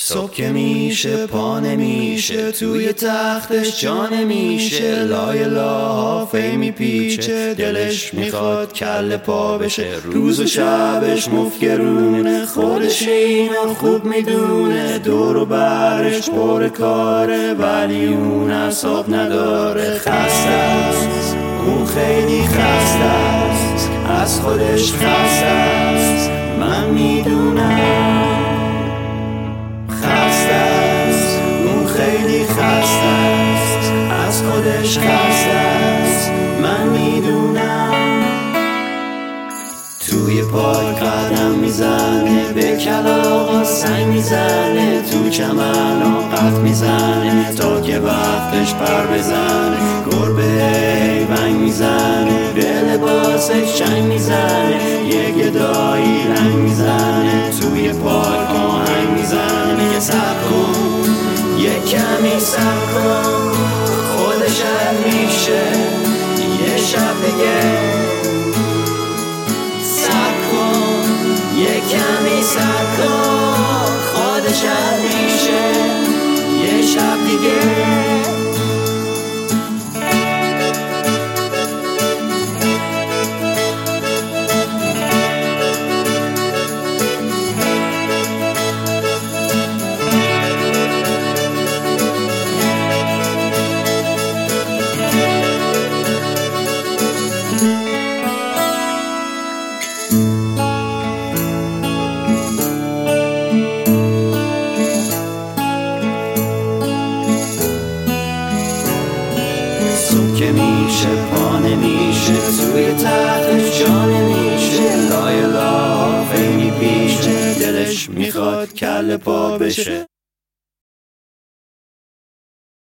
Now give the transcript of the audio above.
صبح که میشه پا نمیشه، توی تختش جا نمیشه، لای لحافه میپیچه، دلش میخواد کله پا بشه. روز و شبش مفگرونه، خودش اینو خوب میدونه، دور و برش پر کاره ولی اون اعصاب نداره. خسته است، اون خیلی خسته است، از خودش خسته است، من میدونم. خسته است، اون خیلی خسته است، از خودش خسته است، من میدونم. توی پای قدم میزنه، به کلاغا سنگ میزنه، تو چمن قط میزنه تا که وقتش پر بزنه. گربه هیونگ میزنه، به لباسش چنگ میزنه، یه گدایی رنگ میزنه، توی پای آهنگ میزنه. میگه صبر کن، یه کمی صبر کن، خودش حل میشه یه شب دیگه. یه کمی صبر کن، خودش حل میشه یه شب دیگه. صبح که میشه پا نمیشه، توی تختش جا نمیشه، لای لحافه میپیچه، دلش میخواد کله پا بشه.